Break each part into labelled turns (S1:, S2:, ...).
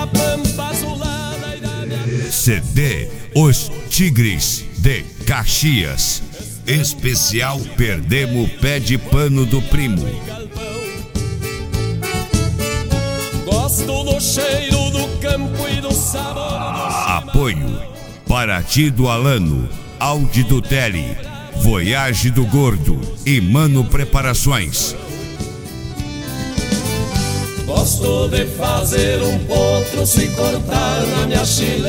S1: da pampa azulada e da minha...
S2: CD Os Tigres de Caxias. Especial Perdemos o Pé de Pano do Primo.
S1: Gosto do cheiro do campo e do sabor do...
S2: Apoio Paraty do Alano, Audi do Tele, Voyage do Gordo e Mano Preparações.
S1: Gosto de fazer um potro se cortar na minha chilena,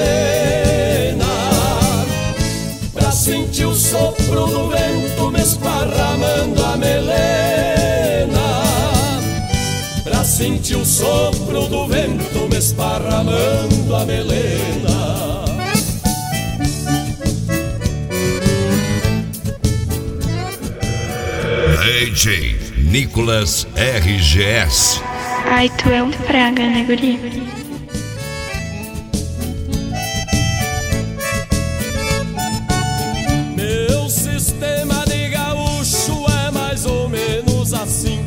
S1: pra sentir o sopro do vento me esparramando a melena, pra sentir o sopro do vento me esparramando a melena.
S2: DJ Nicolas RGS.
S3: Ai, tu é um praga, né, guri?
S1: Meu sistema de gaúcho é mais ou menos assim.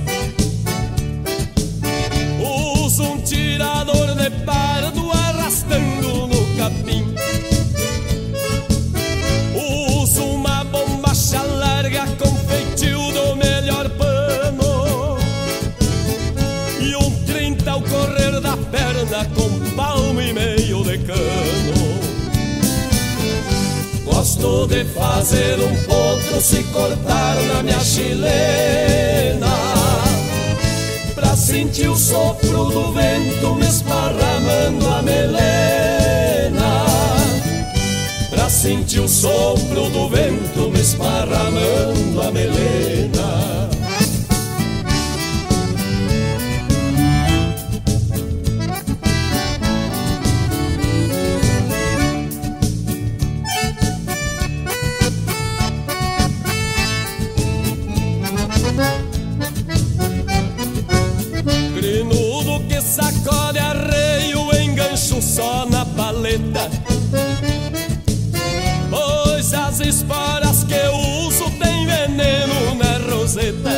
S1: Uso um tirador de pardo arrastando no capim. Uso uma bombacha larga com feitio do melhor pano e um 30 ao correr da perna com palmo e meio de cano. Gosto de fazer um potro se cortar na minha chilena, pra sentir o sopro do vento me esparramando a melena, pra sentir o sopro do vento me esparramando a melena. Grinudo que sacode arreio, engancho só na paleta, pois as esporas que eu uso tem veneno na roseta.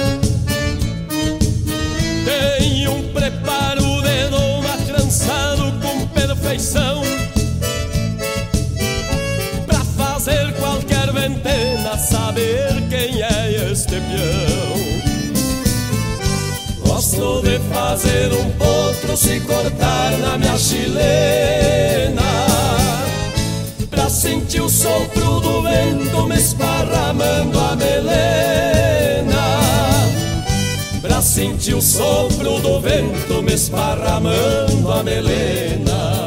S1: Tem um preparo de doma trançado com perfeição, pra fazer qualquer ventena saber quem é este peão. Gosto de fazer um potro se cortar na minha chilena, pra sentir o sopro do vento me esparramando a melena, pra sentir o sopro do vento me esparramando a melena.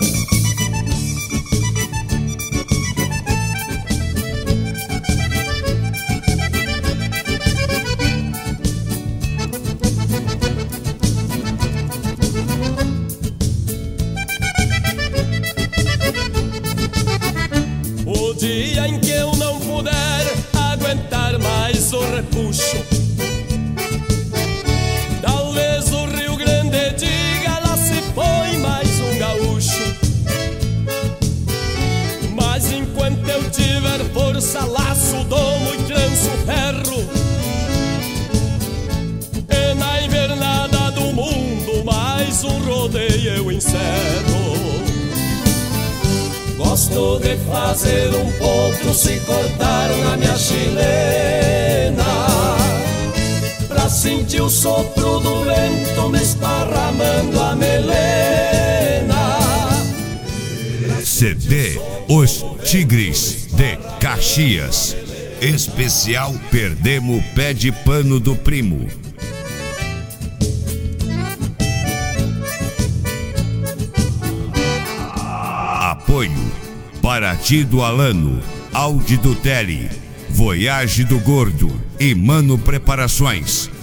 S1: O dia em que eu não puder aguentar mais o repuxo, talvez o Rio Grande diga: lá se foi mais um gaúcho. Mas enquanto eu tiver força, laço, domo e tranço ferro, e na invernada do mundo mais um rodeio eu encerro. Gosto de fazer um potro se cortar na minha chilena, pra sentir o sopro do vento me esparramando a melena.
S2: CD Os Tigres de Caxias. Especial Perdemos o Pé de Pano do Primo. Apoio Paraty do Alano, Audi do Tele, Voyage do Gordo e Mano Preparações.